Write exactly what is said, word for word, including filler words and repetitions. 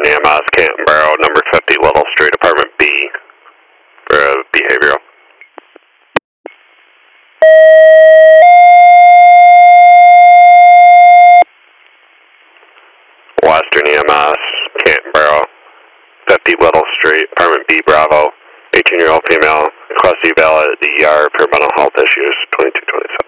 Western E M S, Canton Barrow, number fifty, Little Street, apartment B, for uh, behavioral. Western E M S, Canton Barrow, fifty Little Street, apartment B, Bravo, eighteen-year-old female, request eval at the E R for mental health issues, twenty-two twenty-seven.